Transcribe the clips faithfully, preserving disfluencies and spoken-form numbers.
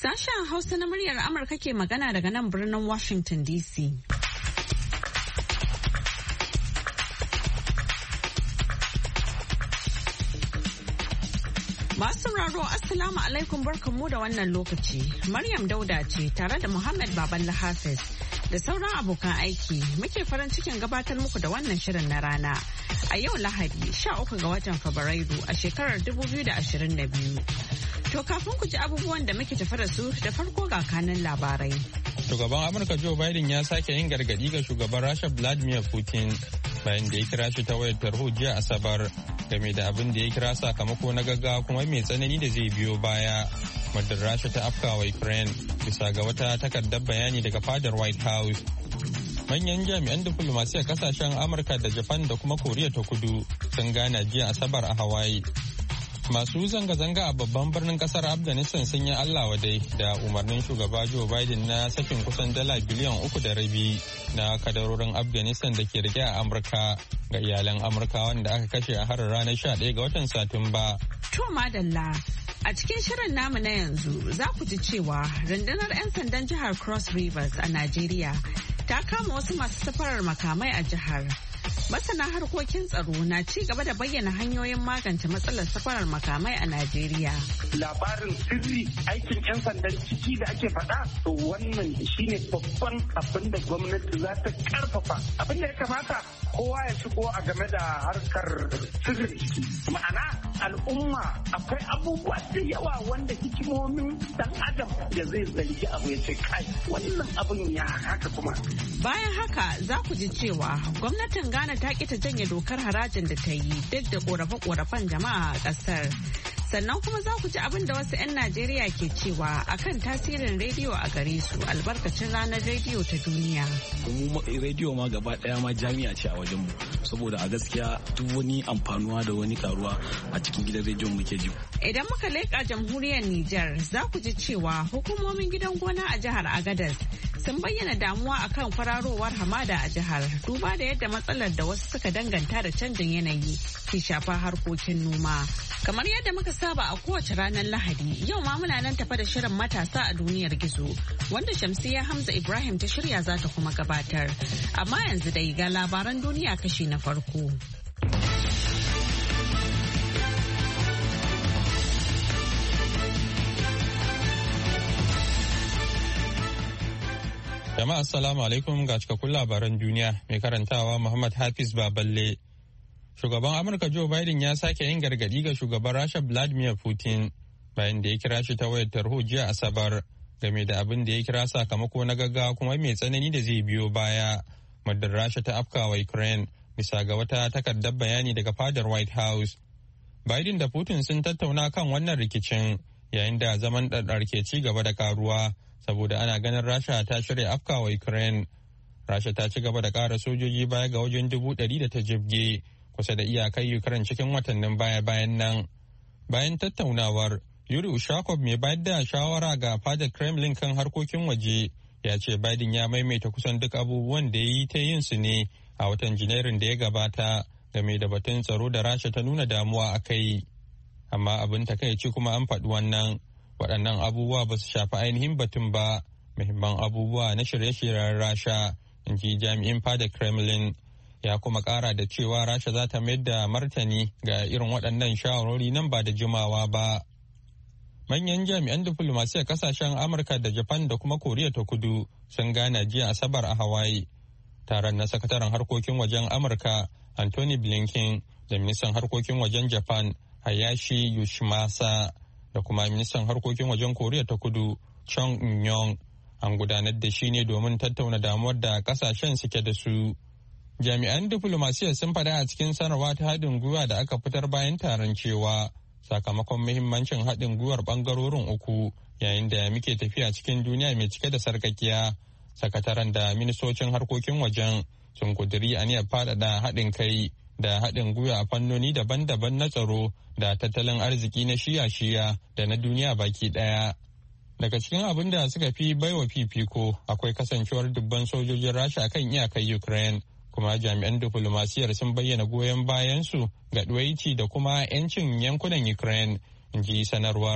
Sashen Hausa na muryar Amurka ke magana daga nan birnin Washington D C. Masu sauraro Assalamu alaikum barkanmu da wannan lokaci. Maryam Dauda ce tare da Muhammad Baballa Hafiz da sauran abokan aiki muke farin cikin gabatar muku da wannan shirin na rana. A yau Lahadi sha uku ga watan Fabrairu a shekarar dubu biyu da ashirin da biyu. To kafin ku ji abubuwan da muke tafi da su da farko ga kanan labarai. Shugaban Amurka Joe Biden ya sake yin gargadi ga shugaban Rasha Vladimir Putin bayan da ya kira shi ta wayar tarho jiya Asabar game da abin da ya kira sakamako na gaggawa kuma mai tsanani da zai biyo baya. Muddin Rasha ta afkawa Ukraine bisa ga wata takardar bayani daga fadar White House. Manyan jami'an diflomasiyar kasashen Amurka da Japan da kuma Koriya ta Kudu sun gana jiya Asabar a Hawaii. Masu zanga-zanga a babban birnin kasar Afghanistan sun yi Allah wadai da umarnin shugaba Joe Biden na sakin kusan dala biliyan uku da rabi na kadarorin Afghanistan da ke rike a Amurka ga iyalan Amurka wanda aka kashe a harin ranar sha ɗaya ga watan Satumba. To madalla, a cikin shirin namu na yanzu za ku ji cewa rundunar 'yan sandan jihar Cross Rivers a Najeriya ta kama wasu masu safarar makamai a jihar. Masana harkokin tsaro na ci gaba da bayyana hanyoyin magance matsalar safarar makamai a Najeriya. Labarin sirri aikin 'yan sandan ciki da ake faɗa to wannan shine babban abin da gwamnati za ta karfafa. Abin da ya kamata kowa ya shigo a game da harkar sirri. Ma'ana al'umma akwai abubuwa da yawa wanda hikimomin dan adam da zai zargi abu ya ce kai wannan abin ya haka kuma. Bayan haka za ku ji cewa gwamnatin Ghana ta ƙi ta janye dokar harajin da ta yi duk da ƙorafe-ƙorafen jama'a a ƙasar. Sannan kuma za ku ji abin da wasu 'yan Najeriya ke cewa akan tasirin rediyo a gare su albarkacin ranar rediyo ta duniya. Mu rediyo ma gaba ɗaya ma jami'a ce a wajenmu saboda a gaskiya duk wani amfanuwa da wani karuwa a cikin gidan rediyon muke ji. Idan muka leƙa jamhuriyar Nijar za ku ji cewa hukumomin gidan gona a jihar Agadez sun bayyana damuwa akan kwararowar hamada a jihar duba da yadda matsalar da wasu suka danganta da canjin yanayi ke shafa harkokin noma. Kamar yadda muka saba a kowace ranar Lahadi, yau ma muna nan tafa da shirin matasa a duniyar gizo wanda Shamsiyya Hamza Ibrahim ta shirya za ta kuma gabatar. Amma yanzu dai ga labaran duniya kashi na farko. Jama'a assalamu alaikum ga cikakkun labaran duniya mai karantawa Muhammad Hafiz Baballe. Shugaban Amurka Joe Biden ya sake yin gargadi ga shugaban Rasha Vladimir Putin bayan da ya kira shi ta wayar tarho jiya Asabar game da abin da ya kira sakamako na gaggawa kuma mai tsanani da zai biyo baya. Muddin Rasha ta afkawa Ukraine bisa ga wata takardar bayani daga fadar White House. Biden da Putin sun tattauna kan wannan rikicin yayin da zaman ɗarɗar ke ci gaba da karuwa saboda ana ganin Rasha ta shirya afkawa Ukraine. Rasha ta ci gaba da ƙara sojoji baya ga wajen dubu ɗari da ta jibge kusa da iyakar Ukraine cikin watannin baya-bayan nan. Bayan tattaunawar, Yuri Ushakov mai bayar da shawara ga fadar Kremlin kan harkokin waje ya ce Biden ya maimaita kusan duk abubuwan da ya yi ta yin su ne a watan Janairun da ya gabata game da batun tsaro da Rasha ta nuna damuwa a kai. Amma abin takaici kuma an faɗi wannan. Waɗannan abubuwa ba su shafi ainihin batun ba, muhimman abubuwa na shirye-shiryen Rasha, in ji jami'in fadar Kremlin. Ya kuma ƙara da cewa Rasha za ta mayar da martani ga irin waɗannan shawarwari nan ba da jimawa ba. Manyan jami'an diflomasiyar ƙasashen Amurka da Japan da kuma Koriya ta Kudu sun gana jiya Asabar a Hawaii. Taron na sakataren harkokin wajen Amurka Anthony Blinken da ministan harkokin wajen Japan Hayashi Yoshimasa da kuma ministan harkokin wajen Koriya ta Kudu Chung In-yong an gudanar da shi ne domin tattauna damuwar da ƙasashen suke da su. Jami'an diflomasiyya sun faɗa a cikin sanarwa ta haɗin gwiwa da aka fitar bayan taron cewa sakamakon muhimmancin haɗin gwiwar ɓangarorin uku yayin da muke tafiya cikin duniya mai cike da sarkakiya, sakataren da ministocin harkokin wajen sun kuduri aniyar faɗaɗa haɗin kai da haɗin gwiwa a fannoni daban-daban na tsaro da tattalin arziki na shiya-shiya da na duniya baki ɗaya. Daga cikin abin da suka fi baiwa fifiko akwai kasancewar dubban sojojin Rasha akan iyakar Ukraine. Kuma jami'an diflomasiyyar sun bayyana goyon bayansu ga ɗuwaici da kuma 'yancin yankunan Ukraine, in ji sanarwar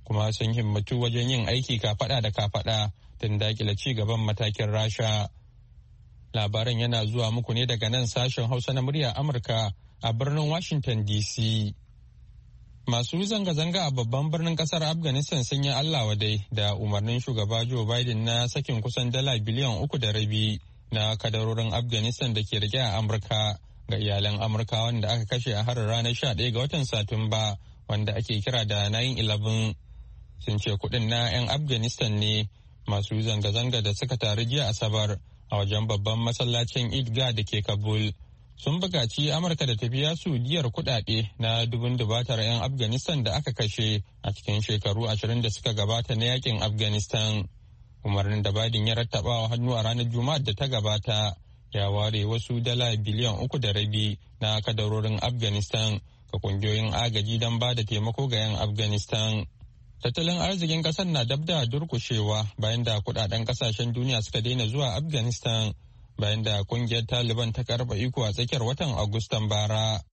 kuma sun himmatu wajen yin aiki kafaɗa da kafaɗa don dakile ci gaban matakin Rasha. Labaran yana zuwa muku ne daga nan sashen Hausa na murya Amurka a birnin Washington D C. Masu zanga-zanga a babban birnin kasar Afghanistan sun yi Allah wadai da umarnin shugaba Joe Biden na sakin kusan dala biliyan uku da rabi na kadarorin Afghanistan da ke rike a Amurka ga iyalan Amurka wanda aka kashe a harin ranar sha ɗaya ga watan Satumba wanda ake kira da nine eleven. Sun ce kuɗin na 'yan Afghanistan ne. Masu zanga-zanga da suka taru jiya Asabar a wajen babban masallacin Idga da ke Kabul sun buƙaci Amurka da tafiya su diyar kuɗaɗe na dubun dubatar 'yan Afghanistan da aka kashe a cikin shekaru ashirin da suka gabata na yakin Afghanistan. Umarnin da Biden ya rattaba wa hannu a ranar Juma'ar da ta gabata ya ware wasu dala biliyan uku da rabi na kadarorin Afghanistan ga kungiyoyin agaji don ba da taimako ga 'yan Afghanistan. Tattalin arzikin kasar na dab da durkushewa bayan da kudaden kasashen duniya suka daina zuwa Afghanistan bayan da kungiyar Taliban ta karba iko a tsakiyar watan Agustan bara.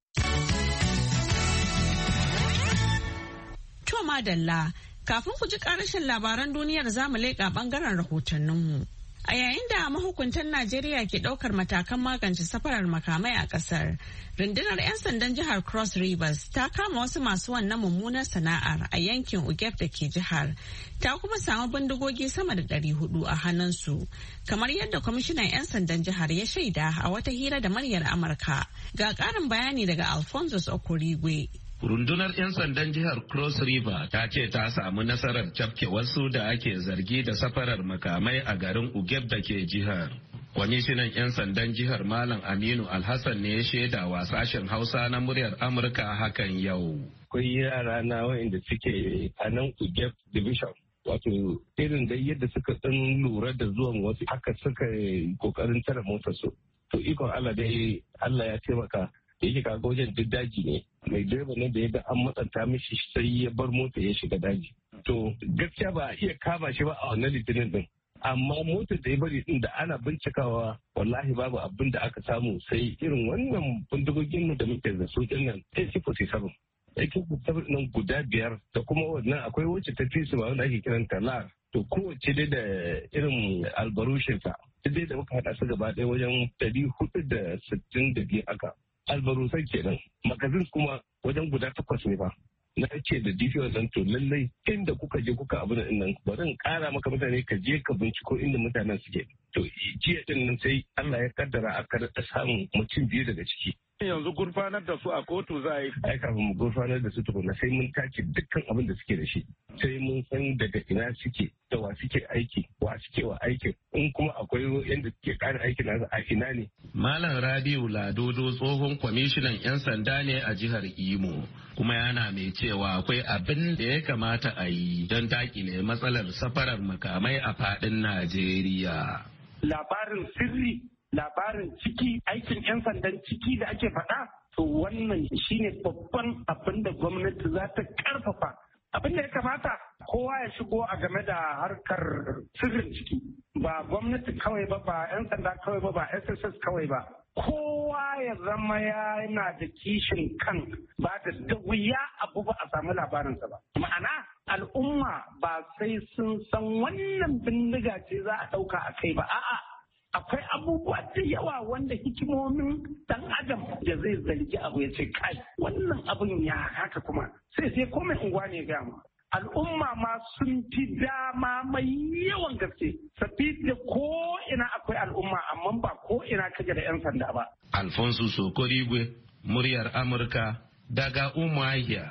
To madalla, kafin ku ji karashin labaran duniyar zamu leƙa bangaren rahotanninmu. A yayin da mahukuntan Najeriya ke ɗaukar matakan magance safarar makamai a ƙasar, rundunar 'yan sandan jihar Cross Rivers ta kama wasu masu wannan mummunar sana'ar a yankin Ugep da ke jihar. Ta kuma samu bindigogi sama da ɗari hudu a hannunsu, kamar yadda kwamishinan 'yan sandan jihar ya shaida a wata hira da muryar Amurka. Ga ƙarin bayani daga Alphonsus Okorigwe. Rundunar 'yan sandan jihar Cross River ta ce ta samu nasarar cafke wasu da ake zargi da safarar makamai a garin Ugeb da ke jihar. Kwamishinan 'yan sandan jihar Malam Aminu Alhassan ne ya shaida wa sashen Hausa na muryar Amurka hakan yau. Akwai yara na wa'inda suke a nan Ugeb Division. Wato irin da yadda suka ɗan lura da zuwan wasu haka suka kokarin tare motarsu. To ikon Allah dai Allah ya taimaka. Da yake kaga wajen duk daji ne mai direba ne da ya ga an matsanta mishi sai ya bar mota ya shiga daji to gaskiya ba a iya kama shi ba a wannan litinin din amma motar da ya bari din da ana bincikawa wallahi babu abin da aka samu sai irin wannan bindigogin mu da muke da su din nan A K forty-seven A K forty-seven nan guda biyar da kuma wannan akwai wacce ta fi su ba wanda ake kiranta lar to kowace dai da irin albarushinsa dai da muka haɗa su gaba ɗaya wajen ɗari hudu da sittin da biyu haka albarusai kenan magazin kuma wajen guda takwas ne ba na ce da D P O nan to lallai inda kuka je kuka abu nan bari in kara maka mutane ka je ka binciko inda mutanen suke to jiya din nan sai Allah ya kaddara aka da samun mutum biyu daga ciki yanzu gurfanar da su a kotu za a yi ai kafin mu gurfanar da su tukuna sai mun tace dukkan abin da suke da shi sai mun san daga ina suke da wa suke aiki wa suke wa aikin in kuma akwai yanda suke ƙara aikin nasu a ina ne. Malam Rabiu Ladodo tsohon kwamishinan 'yan sanda ne a jihar Imo kuma yana mai cewa akwai abin da ya kamata a yi don dakile matsalar safarar makamai a faɗin Najeriya. Labarin sirri labarin ciki aikin 'yan sandan ciki da ake faɗa to wannan shine babban abin da gwamnati za ta karfafa abin da ya kamata kowa ya shigo a game da harkar sirrin ciki ba gwamnati kawai ba ba 'yan sanda kawai ba ba S S S kawai ba kowa ya zama yana da kishin kan ba da da wuya abu ba a samu labarinsa ba ma'ana al'umma ba sai sun san wannan bindiga ce za a ɗauka a kai ba a'a akwai abubuwa da yawa wanda hikimomin dan adam da zai zargi abu ya ce kai wannan abin ya haka kuma sai sai komai unguwa ne ga mu al'umma ma sun fi dama mai yawan gaske sabida ko ina akwai al'umma amma ba ko ina kaje da yan sanda ba. Alfonso Sokorigwe muryar Amurka daga Umuahia,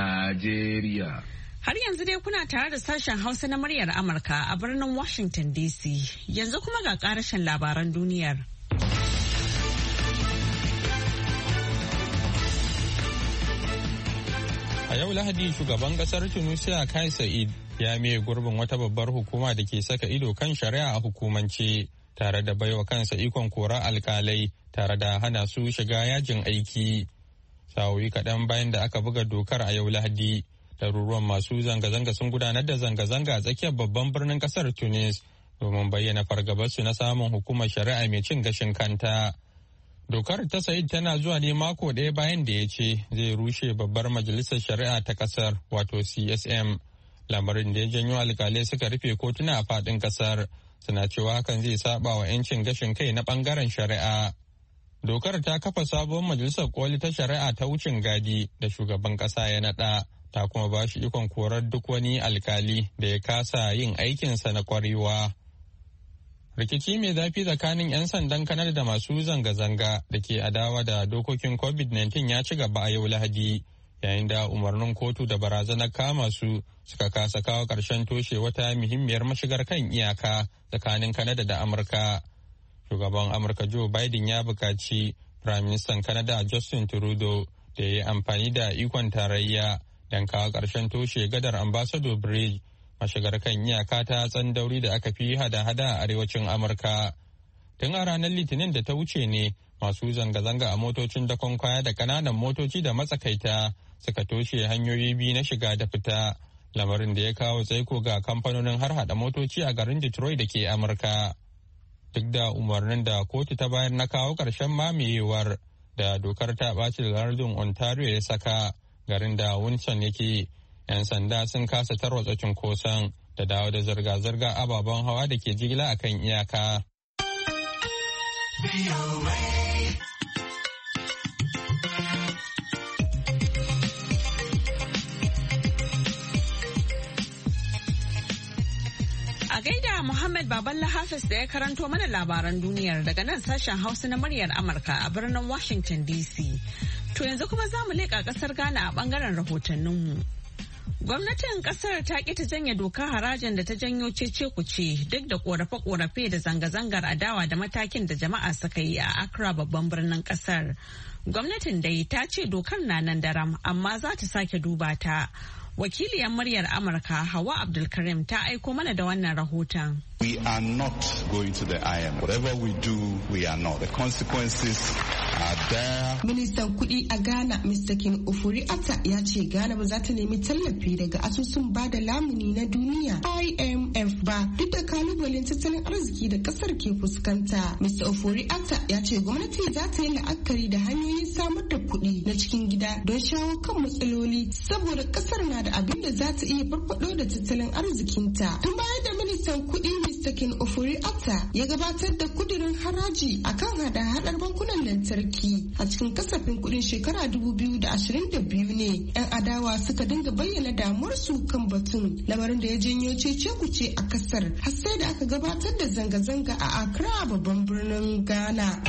Najeriya. Har yanzu dai kuna tare da sashen Hausa na muryar Amurka a birnin Washington D C. Yanzu kuma ga karashin labaran duniyar. A yau Lahadi shugaban kasar Tunisia Kai Sa'id ya miye gurbin wata babbar hukuma da ke saka ido kan shari'a a hukumance tare da baiwa kansa ikon kora alkalai tare da hana su shiga yajin aiki. Sa'o'i kaɗan bayan da aka buga dokar a yau Lahadi. Ɗaruruwan masu zanga-zanga sun gudanar da zanga-zanga a tsakiyar babban birnin kasar Tunis domin bayyana fargabarsu na samun hukumar shari'a mai cin gashin kanta. Dokar ta Said tana zuwa ne mako ɗaya bayan da ya ce zai rushe babbar majalisar shari'a ta kasar wato C S M lamarin da ya janyo alkalai suka rufe kotuna a faɗin ƙasar, suna cewa hakan zai saba wa 'yancin gashin kai na ɓangaren shari'a. Dokar ta kafa sabuwar majalisar koli ta shari'a ta wucin gadi da shugaban ƙasa ya naɗa, ta kuma ba shi ikon korar duk wani alkali da ya kasa yin aikinsa na ƙwarewa. Rikici mai zafi tsakanin 'yan sandan Kanada da masu zanga-zanga da ke adawa da dokokin covid nineteen ya ci gaba a yau Lahadi, yayin da umarnin kotu da barazanar kama su suka kasa kawo ƙarshen toshe wata muhimmiyar mashigar kan iyaka tsakanin Kanada da Amurka. Shugaban Amurka Joe Biden ya buƙaci Prime Minister Canada Justin Trudeau da ya yi amfani da ikon tarayya don kawo ƙarshen toshe gadar Ambassador Bridge, mashigar kan iyaka ta tsandauri da aka fi hada-hada a arewacin Amurka. Tun a ranar Litinin da ta wuce ne masu zanga-zanga a motocin dakon kaya da ƙananan motoci da matsakaita suka toshe hanyoyi biyu na shiga da fita, lamarin da ya kawo tsaiko ga kamfanonin har hada motoci a garin Detroit da ke Amurka. Duk da umarnin da kotu ta bayar na kawo ƙarshen mamayewar da dokar ta ɓaci da lardin Ontario ya saka, garin da Winson yake, 'yan sanda sun kasa tarwatsa cunkoson da dawo da zirga-zirga ababen hawa da ke jigila a kan iyaka. A gaida Muhammad Baballa Hafiz da ya karanto mana labaran duniyar daga nan sashen Hausa na muryar Amurka a birnin Washington D C. To yanzu kuma za mu leƙa ƙasar Ghana a ɓangaren rahotanninmu. Gwamnatin ƙasar ta ƙi ta janye doka harajin da ta janyo cece-kuce duk da ƙorafe-ƙorafe da zanga-zangar adawa da matakin da jama'a suka yi a Accra babban birnin ƙasar. Gwamnatin dai ta ce dokar na nan daram amma za ta sake duba ta. Wakiliyar muryar Amurka Hawa Abdulkarim ta aiko mana da wannan rahoton. We are not going to the I M F. Whatever we do, we are not. The consequences are there. Ministan kuɗi a Ghana, Mister King Ofori Atta ya ce Ghana ba za ta nemi tallafi daga asusun bada lamuni na duniya I M F ba duk da kalubalen tattalin arziki da kasar ke fuskanta. Mister Ofori Atta ya ce gwamnati za ta yi la'akari da hanyoyin samar da kuɗi na cikin gida don shawo kan matsaloli saboda kasar na da abin da za ta iya farfado da tattalin arzikinta. Tun bayan da ministan kuɗi Mister King Ofori Atta ya gabatar da kudirin haraji akan hada-hadar bankunan lantarki a cikin kasafin kuɗin shekara dubu biyu da ashirin da biyu ne 'yan adawa suka dinga bayyana damuwarsu kan batun, lamarin da ya janyo cece-kuce a kasar har sai da aka gabatar da zanga-zanga a Accra babban birnin Ghana.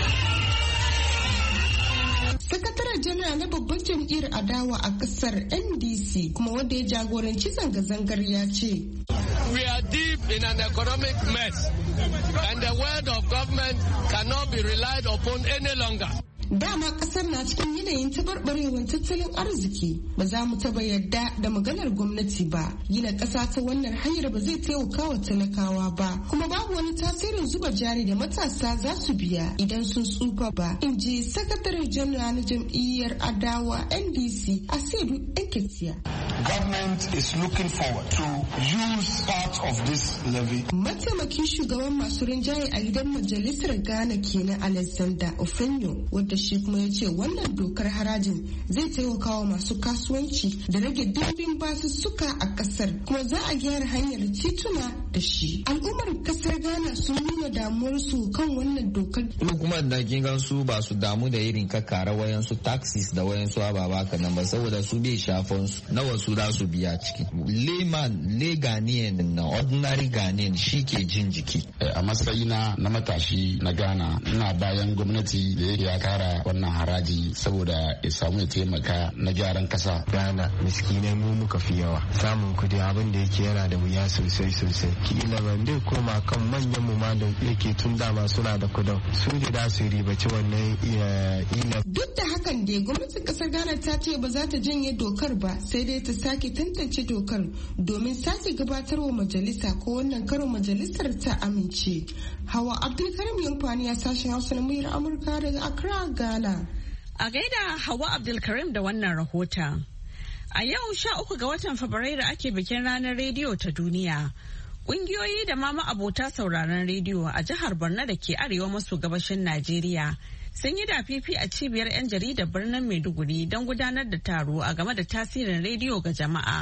Sakataren janar na babban jam'iyyar adawa a kasar N D C kuma wanda ya jagoranci zanga-zangar ya ce, We are deep in an economic mess and the word of government cannot be relied upon any longer. Dama kasar na cikin yanayin tabarbarewar tattalin arziki, ba za mu taba yadda da maganar gwamnati ba. Gina ƙasa ta wannan hanyar ba zai taimaka wa talakawa ba, kuma babu wani tasirin zuba jari da matasa za su biya idan sun tsufa ba, in ji sakataren janar na jam'iyyar adawa N D C Asiru Enketia. Government is looking forward to use part of this levy. Mataimakin shugaban masu rinjaye a gidan majalisar Ghana kenan Alexander Ofenyo, wadda shi kuma ya ce wannan dokar harajin zai taimaka wa masu kasuwanci da rage dimbin basussuka a kasar, kuma za a gyara hanyar tituna da shi. Al'ummar kasar Ghana sun nuna damuwarsu kan wannan dokar. Kuma da kin su ba su damu da irin kakkara wayansu taxis da wayansu ababa kanan ba, saboda su bai shafan su nawa su za su biya ciki. Leman le Ghanaian na ordinary Ghanaian shi ke jin jiki. A matsayina na matashi na Ghana, ina bayan gwamnati da ya kara wannan haraji saboda ya samu ya taimaka na gyaran kasa. Ghana miskinai mu muka fi yawa, samun kudi abin da yake yana da wuya sosai sosai. Kila ban dai koma kan manyan mu ma da yake tun dama suna da kudin su ne da su ribaci wannan ila. Duk da hakan dai gwamnatin kasar Ghana ta ce ba za ta janye dokar ba, sai dai ta sake tantance dokar domin sake gabatarwa majalisa, ko wannan karo majalisar ta amince. Hawa Abdulkarim Yankwani ya sashen Hausa na muryar Amurka daga Accra, Ghana. A gaida Hawa Abdulkarim da wannan rahoton. A yau sha uku ga watan Fabrairu ake bikin ranar rediyo ta duniya. Ƙungiyoyi da ma ma'abota sauraron rediyo a jihar Borno da ke arewa maso gabashin Najeriya sun yi dafifi a cibiyar 'yan jaridar birnin Maiduguri don gudanar da taro a game da tasirin rediyo ga jama'a.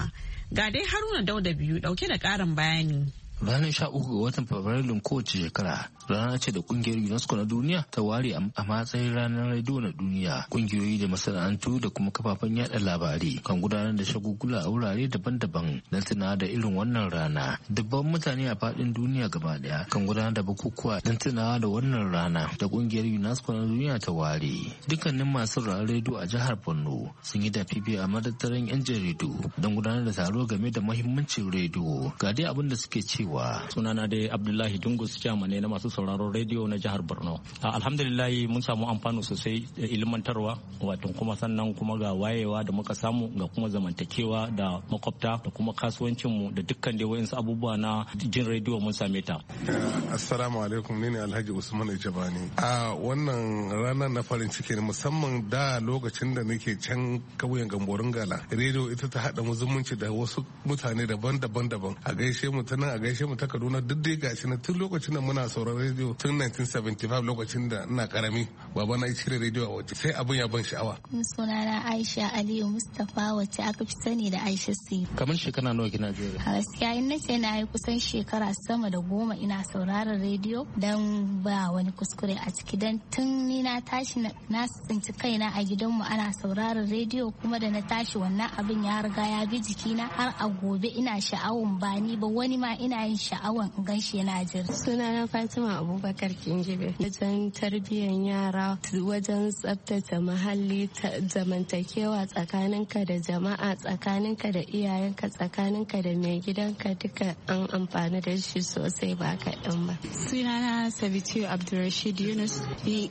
Ga dai Haruna Dauda biyu dauke da ƙarin bayani. Ranar sha uku ga watan Fabrairun kowace shekara rana ce da kungiyar UNESCO na duniya ta ware a matsayin ranar rediyo na duniya. Kungiyoyi da masana'antu da kuma kafafen yada labarai kan gudanar da shagulgula a wurare daban-daban don tunawa da irin wannan rana. Dubban mutane a faɗin duniya gaba daya kan gudanar da bukukuwa don tunawa da wannan rana da kungiyar UNESCO na duniya ta ware. Dukkanin masu ranar rediyo a jihar Borno sun yi da fifi a madattaran 'yan jaridu don gudanar da taro game da mahimmancin rediyo. Ga dai abin da suke cewa. Sunana dai Abdullahi Dungus Chama ne na masu sauraron rediyo na jihar Borno. Alhamdulillah mun samu amfani sosai da ilmantarwa wato kuma sannan kuma ga wayewa da muka samu ga kuma zamantakewa da makwabta da kuma kasuwancin mu da dukkan dai wayansu abubuwa na jin rediyo mun same ta. Assalamu alaikum, ni ne Alhaji Usman Ijabani. A wannan ranar na farin ciki ne musamman da lokacin da nake can kauyen Gamborin Gala. Rediyo ita ta haɗa mu zumunci da wasu mutane daban-daban daban. A gaishe mu ta nan a gaishe mu ta Kaduna duk dai gashi na tun lokacin da muna sauraron rediyo tun nineteen seventy-five lokacin da ina karami baba na cire rediyo a waje sai abin ya ban sha'awa. Sunana Aisha Aliyu Mustapha wacce aka fi sani da Aisha C. Kamar shekara nawa kina jira? A gaskiya in nace na yi kusan shekara sama da goma ina sauraron rediyo dan ba wani kuskure a ciki dan tun ni na tashi na tsinci kaina a gidanmu ana sauraron rediyo kuma da na tashi wannan abin ya riga ya bi jikina har a gobe ina sha'awan ba ni ba wani ma ina yin sha'awan ganshi yana jira. Sunana Fatima Abubakar Kingibe. Wajen tarbiyyar yara, wajen tsaftace muhalli, zamantakewa tsakaninka da jama'a, tsakaninka da iyayenka, tsakaninka da mai gidanka duka an amfani da shi sosai ba kaɗan ba. Sunana Sabitiyu Abdulrashid Yunus.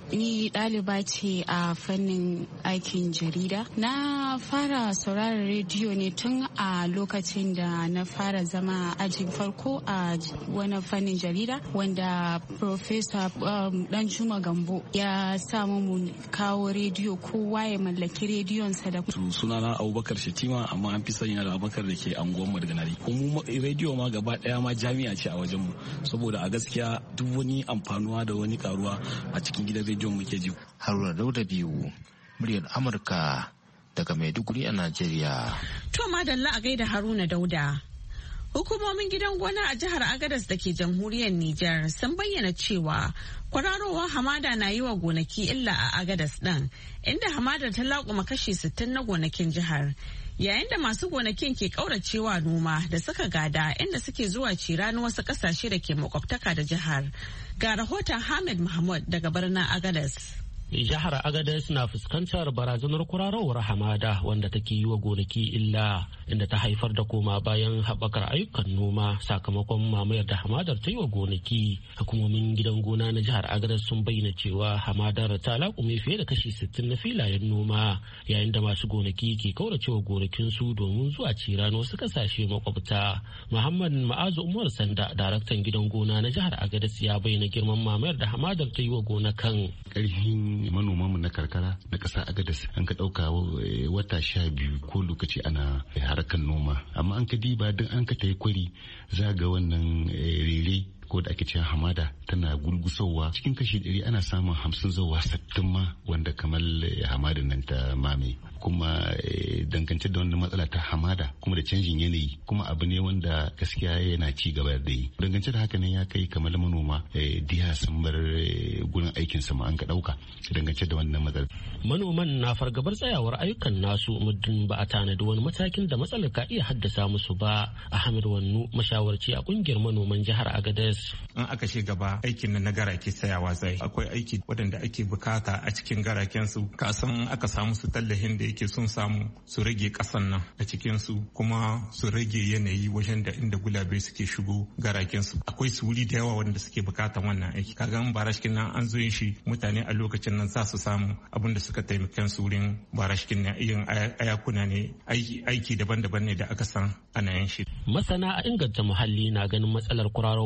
Ni ɗaliba ce a fannin aikin jarida. Na fara sauraron rediyo ne tun a lokacin da na fara zama ajin farko a wani fannin jarida wanda Professor um, Danjuma Gambo ya samu mu kawo rediyo kowa ya mallaki rediyonsa da sunana Abubakar Shetima amma an fi sani da Abubakar da ke anguwan Madganari. Kuma rediyo ma gaba daya ma jami'a ce a wajen mu saboda a gaskiya duk wani amfanuwa da wani karuwa a cikin gidan rediyon muke ji. Haruna Dauda biyu muryar Amurka daga Maiduguri a Najeriya. To madalla a gaida Haruna Dauda. Hukumomin gidan gona a jihar Agadez da ke jamhuriyar Nijar sun bayyana cewa kwararowar hamada na yi wa gonaki illa a Agadez ɗin, inda hamadar ta laƙuma kashi sittin na gonakin jihar. Yayin da masu gonakin ke ƙauracewa noma da suka gada inda suke zuwa cira na wasu ƙasashe da ke makwabtaka da jihar. Ga rahoton Hamid Mahmud daga birnin Agadez. Jihar Agadez na fuskantar barazanar kurarowar hamada wanda take yi wa gonaki illa inda ta haifar da koma bayan haɓakar ayyukan noma sakamakon mamayar da hamadar ta yi wa gonaki. Hukumomin gidan gona na jihar Agadez sun bayyana cewa hamadar ta laƙume fiye da kashi sittin na filayen noma yayin da masu gonaki ke kauracewa gonakinsu domin zuwa cira na wasu ƙasashe makwabta. Muhammad Ma'azu Umar Sanda, daraktan gidan gona na jihar Agadez, ya bayyana girman mamayar da hamadar ta yi wa gonakan. Manomanmu na karkara na ƙasa Agadez an ka ɗauka wata sha biyu ko lokaci ana harkar noma, amma an ka diba don an ka tayi kwari za ga wannan rere ko da ake cewa hamada tana gulgusowa cikin kashi ɗari ana samun hamsin zuwa sattin ma wanda kamar hamadar nan ta mame. Kuma dangance da wannan matsala ta hamada kuma da canjin yanayi kuma abu ne wanda gaskiya yana ci gaba da yi. Dangance da haka ne ya kai kamar manoma diya sun bar gurin aikin sama an ka dauka dangance da wannan matsala. Manoman na fargabar tsayawar ayyukan nasu muddin ba a tanadi wani matakin da matsalar ka iya haddasa musu ba. Ahmed Wannu, mashawarci a kungiyar manoman jihar Agadez. In aka ce gaba aikin na garake tsayawa zai akwai aiki waɗanda ake bukata a cikin garaken su kasan aka samu su tallahin da yake sun samu su rage kasan nan a cikin su kuma su rage yanayi wajen da inda gulabe suke shigo garaken su akwai su wuri da yawa wanda suke bukatan wannan aiki kaga in barashkin nan an zo yin shi mutane a lokacin nan za su samu abin da suka taimaka su wurin barashkin nan yin ayakuna ne aiki daban-daban ne da aka san ana yin shi. Masana a inganta muhalli na ganin matsalar kurarowar hamada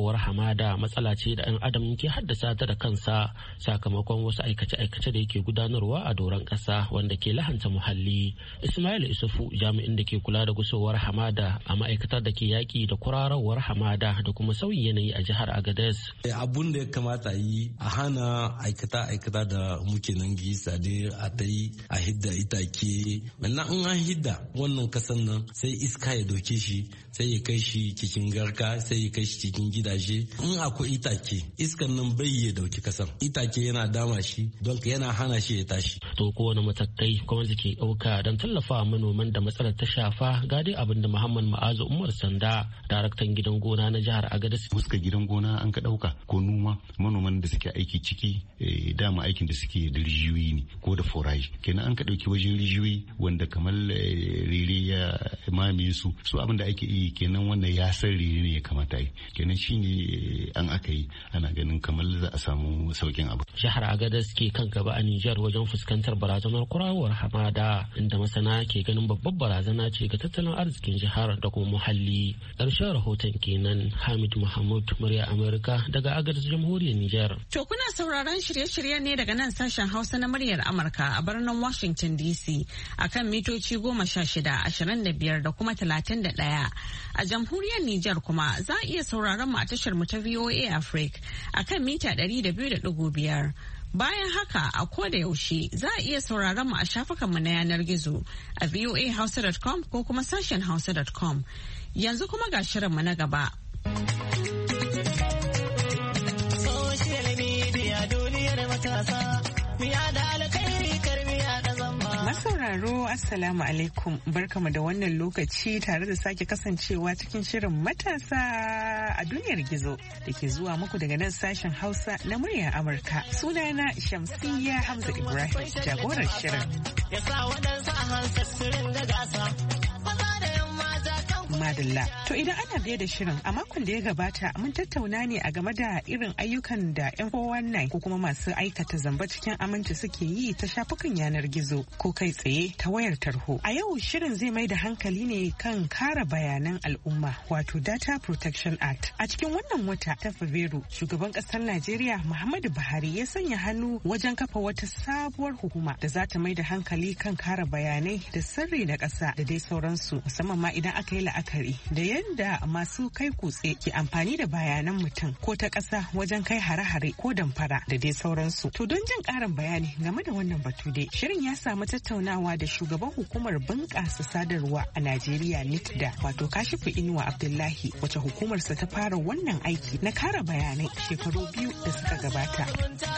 hamada matsala ce da 'yan adam ke haddasa ta da kansa sakamakon wasu aikace-aikace da yake gudanarwa a doron ƙasa wanda ke lahanta muhalli. Ismail Isufu jami'in da ke kula da gusowar hamada a ma'aikatar da ke yaƙi da kwararowar hamada da kuma sauyin yanayi a jihar Agadez. Abun da ya kamata yi a hana aikata-aikata da muke nan gisa dai a ta yi a hidda itake. Wannan in an hidda wannan kasan nan sai iska ya doke shi sai ya kai shi cikin garka sai ya kai shi cikin gidaje. In akwai itake iskan nan bai ya dauki kasan. Itake yana dama shi don yana hana shi ya tashi. To kowane matakai gwamnati ke ɗauka don tallafa manoman da matsalar ta shafa ga dai abin da Muhammad Ma'azu Umar Sanda daraktan gidan gona na jihar Agadez. Fuska gidan gona an ka ɗauka ko noma manoman da suke aiki ciki dama aikin da suke da rijiyoyi ne ko da forage kenan an ka ɗauki wajen rijiyoyi wanda kamar rere ya mamaye su su abin da ake yi kenan wanda ya san rere ne ya kamata yi kenan shine an aka yi ana ganin kamar za a samu saukin abu. Jihar Agadez ke kan gaba a Nijar wajen fuskantar barazanar kurawar hamada inda masana ke ganin babbar barazana ce ga tattalin arzikin jihar da kuma muhalli. Ƙarshen rahoton kenan Hamid Mahmud murya Amurka daga Agadez jamhuriyar Nijar. To kuna sauraron shirye-shiryen ne daga nan sashen Hausa na muryar Amurka a birnin Washington D C akan mitoci goma sha shida ashirin da biyar da kuma talatin da ɗaya. A jamhuriyar Nijar kuma za a iya sauraron mu a tashar mu ta V O A Africa akan mita ɗari da biyu da ɗigo biyar. Bayan haka a koda yaushe za a iya sauraron mu a shafukanmu na yanar gizo a voa hausa dot com ko kuma sashen hausa dot com. Yanzu kuma ga shirinmu na gaba. Masauraro Assalamu alaikum barkamu da wannan lokaci tare da sake kasancewa cikin shirin matasa a duniyar gizo da ke zuwa muku daga nan sashen Hausa na muryar Amurka. Sunana Shamsiyya Hamza Ibrahim jagorar shirin. Madalla. To idan ana biye da shirin a makon da ya gabata mun tattauna ne a game da irin ayyukan da yan four one nine ko kuma masu aikata zamba cikin aminci suke yi ta shafukan yanar gizo ko kai tsaye ta wayar tarho. A yau shirin zai mai da hankali ne kan kare bayanan al'umma wato Data Protection Act. A cikin wannan wata ta Fabrairu shugaban kasar Najeriya Muhammadu Buhari ya sanya hannu wajen kafa wata sabuwar hukuma da za ta mai da hankali kan kare bayanai da sirri na ƙasa da dai sauransu musamman ma idan aka yi la'akari da yadda masu kai kutse ke amfani da bayanan mutum ko ta ƙasa wajen kai hare-hare ko damfara da dai sauransu. To don jin ƙarin bayani game da wannan batu dai shirin ya samu tattaunawa da shugaban hukumar bunƙasa sadarwa a Najeriya N I T D A wato Kashifu Inuwa Abdullahi wacce hukumarsa ta fara wannan aiki na kare bayanai shekaru biyu da suka gabata.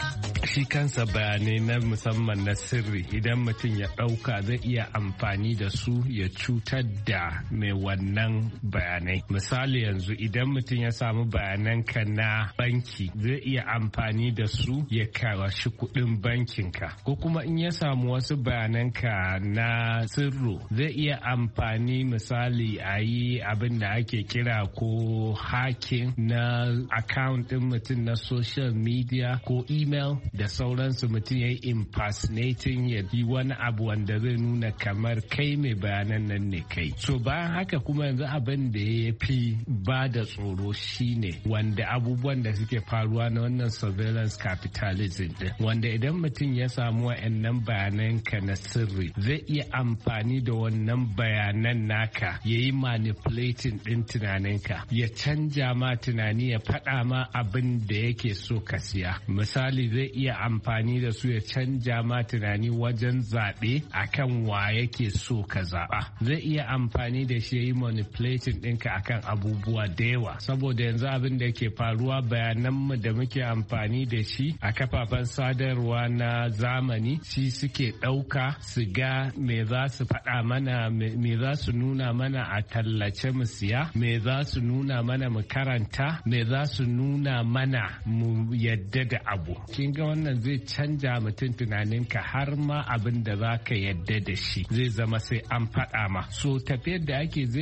Shi kansa bayanai na musamman na sirri idan mutum ya ɗauka zai iya amfani da su ya cutar da mai wannan bayanai. Misali yanzu idan mutum ya samu bayananka na banki zai iya amfani da su ya kawashi kuɗin bankinka. Ko kuma in ya samu wasu bayananka na sirru zai iya amfani misali a yi abin da ake kira ko hacking na account ɗin mutum na social media ko email da sauransu mutum ya yi impersonating ya yi wani abu wanda zai nuna kamar kai mai bayanan nan ne kai. So bayan haka kuma yanzu abin da ya fi ba da tsoro shine wanda abubuwan da suke faruwa na wannan surveillance capitalism din wanda idan mutum ya samu wa'annan bayanan ka na sirri zai iya amfani da wannan bayanan naka ya yi manipulating din tunaninka ya canja ma tunani ya faɗa ma abin da yake so ka siya. Misali zai iya amfani da su ya canja ma tunani wajen zaɓe akan wa yake so ka zaɓa. Zai iya amfani da shi ya yi manipulating ɗinka akan abubuwa da yawa saboda yanzu abin da ke faruwa bayananmu da muke amfani da shi a kafafen sadarwa na zamani shi suke ɗauka su ga me za su faɗa mana me za su nuna mana a tallace mu siya me za su nuna mana mu karanta me za su nuna mana mu yadda da abu. Kin ga wannan zai canja mutum tunaninka har ma abin da za ka yadda da shi zai zama sai an faɗa ma. So tafiyar da ake zai zama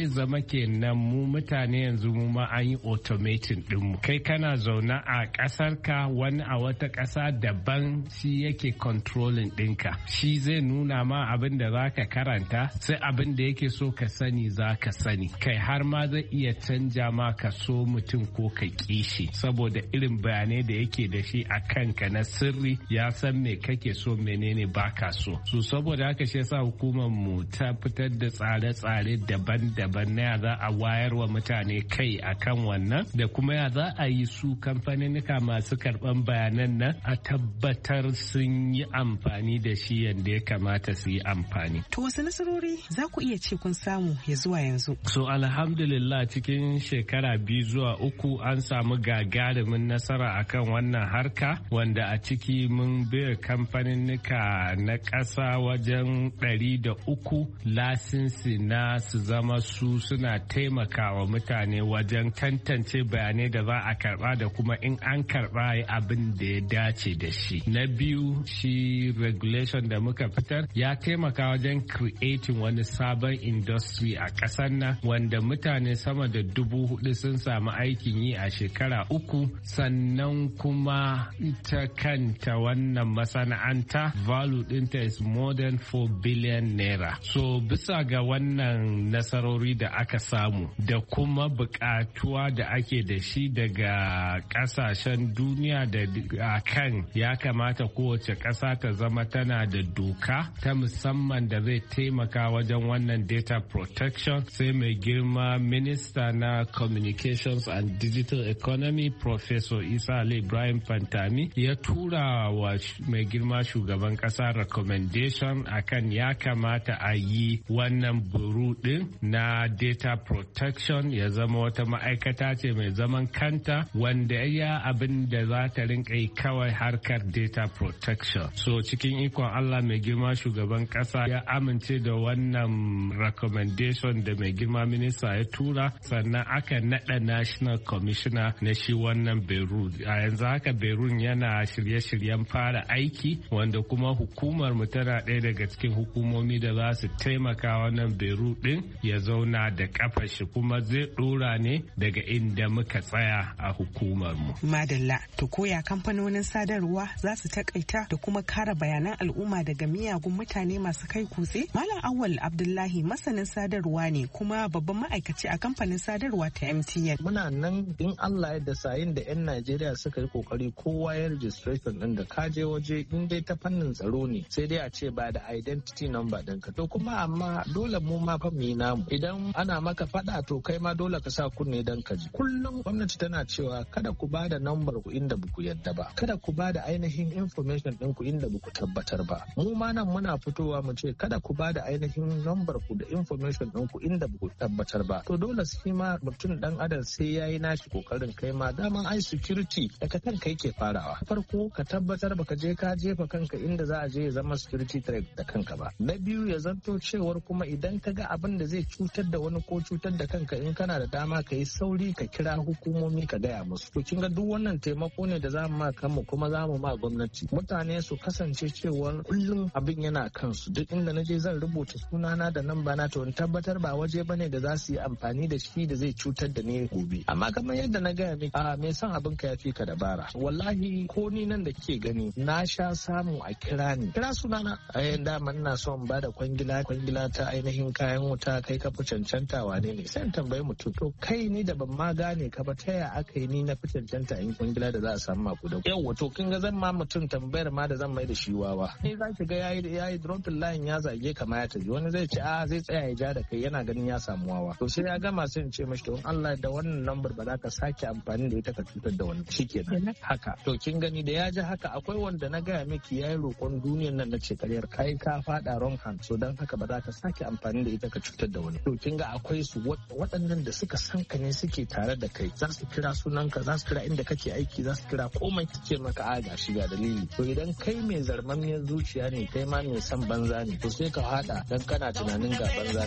kenan mu mutane yanzu mu ma an yi automating ɗinmu. Kai kana zaune a ƙasar ka, wani a wata ƙasa daban shi yake controlling ɗinka. Shi zai nuna ma abin da za ka karanta, sai abin da yake so ka sani za ka sani. Kai har ma zai iya canja ma ka so mutum ko ka ƙi shi saboda irin bayanai da yake da shi a kanka na sirri, ya san me kake so menene baka so. So saboda haka shi yasa hukumar mu ta fitar da tsare-tsare daban-daban na ya za a wayar wa mutane kai akan wannan, da kuma ya za a yi su kamfaninnika masu karban bayanan nan a tabbatar sun yi amfani da shi yadda ya kamata su yi amfani. To wasu nasarori za ku iya ce kun samu ya zuwa yanzu? So alhamdulillah cikin shekara biyu zuwa uku an samu gagarumin nasara akan wannan harka, wanda a ciki mun bai kamfaninnika na ƙasa wajen ɗari da uku lasinsi na su zama su suna taimakawa mutane wajen tantance bayanai da za a karba da kuma in an karba abin da ya dace da shi. Na biyu shi regulation da muka fitar ya taimaka wajen creating wani sabon industry a ƙasar nan, wanda mutane sama da dubu hudu sun samu aikin yi a shekara uku. Sannan kuma ita kanta wannan masana'anta value ɗinta is more than four billion naira. So bisa ga wannan nasarori da aka samu da kuma buƙatuwa da ake da shi daga ƙasashen duniya da kan ya kamata kowace ƙasa ta zama tana da doka ta musamman da zai taimaka wajen wannan data protection, sai mai girma minista na communications and digital economy Professor Isa Ali Ibrahim Fantami ya tura wa mai girma shugaban ƙasa recommendation akan ya kamata a yi wannan buru din na data protection ya zama wata ma'aikata ce mai zaman kanta wanda ya abin da za ta rinka yi kawai harkar data protection. So cikin ikon Allah mai girma shugaban kasa ya amince da wannan recommendation da mai girma minista ya tura, sannan aka nada national commissioner na shi wannan Beirut. A yanzu haka Beirut yana shirye-shiryen fara aiki, wanda kuma hukumar mu tana ɗaya daga cikin hukumomi da za su taimaka wannan Beirut din ya zauna da kafar shi, kuma zai dora ne daga inda muka tsaya a hukumar mu. Madalla, to koya kamfanonin sadarwa za su takaita da kuma kare bayanan al'umma daga miyagun mutane masu kai kutse? Malam Awal Abdullahi masanin sadarwa ne kuma babban ma'aikaci a kamfanin sadarwa ta M T N. Muna nan in Allah ya da sayin da 'yan Najeriya suka yi kokari kowa ya registration din da kaje waje in dai ta fannin tsaro ne sai dai a ce ba da identity number ɗinka. To kuma amma dole mu ma fa mu namu. Idan ana maka fada to kai ma dole ka sa kunne dan ka ji. Kullum gwamnati tana cewa kada ku ba da number ku inda buku yadda ba. Kada ku ba da ainihin information ɗinku inda buku tabbatar ba. Mu ma nan muna fitowa mu ce kada ku ba da ainihin number ku da information ɗinku inda buku tabbatar ba. To dole shi ma mutum dan adam sai yayi nashi kokarin kai ma daman ai security daga kanka yake farawa. Farko ka tabbatar baka je ka jefa kanka inda za a je ya zama security threat da kanka ba. Na biyu ya zanto cewar kuma idan ka ga abin da zai cutar da wani ko cutar da kanka in kana da dama ka yi sauri ka kira hukumomi ka gaya musu. To kin ga duk wannan taimako ne da za mu ma kanmu kuma za mu ma gwamnati. Mutane su kasance cewar kullum abin yana kansu. Duk inda na je zan rubuta sunana da namba na to in tabbatar ba waje bane da za su yi amfani da shi da zai cutar da ni gobe. Amma kamar yadda na gaya miki a me son abin ka yafi ka dabara. Wallahi ko ni nan da kike gani na sha samu a kira ni. Kira sunana a yayin dama ina son ba da kwangila kwangila ta ainihin kayan wuta kai ka fi cancanta wane ne sai in tambayi mutum to kai ni da ban ma gane ka ba ta ya aka yi ni na fi cancanta in kwangila da za a samu maku da yawa to kin ga zan ma mutum tambayar ma da zan mai da shi wawa ni za ki ga yayi yayi dropping line ya zage kama ya tafi wani zai ce a zai tsaya ya ja da kai yana ganin ya samu wawa to sai ya gama sai in ce mashi to Allah da wannan number ba za ka sake amfani da ita ka cutar da wani shikenan haka to kin gani da ya ji haka akwai wanda na gaya miki yayi roƙon duniyar nan na ce karyar kai ka fada wrong hand so dan haka ba za ka sake amfani da ita ka cutar da wani to kin ga akwai su waɗannan da suka san ka ne suke tare da kai za su kira sunanka za su kira inda kake aiki za su kira komai kike maka a ga shi ga dalili to idan kai mai zarmammiyar zuciya ne kai ma mai san banza ne to sai ka hada dan kana tunanin ga banza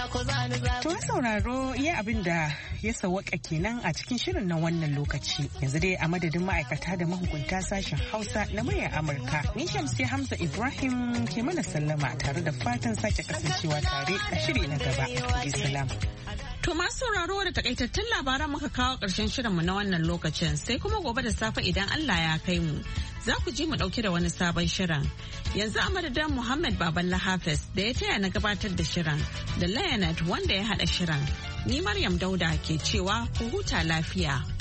ta to sauraro iya abin da ya sawaka kenan a cikin shirin na wannan lokaci yanzu dai a madadin ma'aikata da mahukunta sashen Hausa na muryar Amurka ni Shamsi Hamza Ibrahim ke mana sallama tare da fatan sake kasancewa tare a shiri na gaba. Salam. To masu sauraro da takaitattun labaran muka kawo ƙarshen shirinmu na wannan lokacin sai kuma gobe da safe idan Allah ya kai mu. Za ku ji mu ɗauke da wani sabon shirin. Yanzu a madadin Muhammad Baballa Hafiz da ya taya na gabatar da shirin da Leonard wanda ya haɗa shirin. Ni Maryam Dauda ke cewa ku huta lafiya.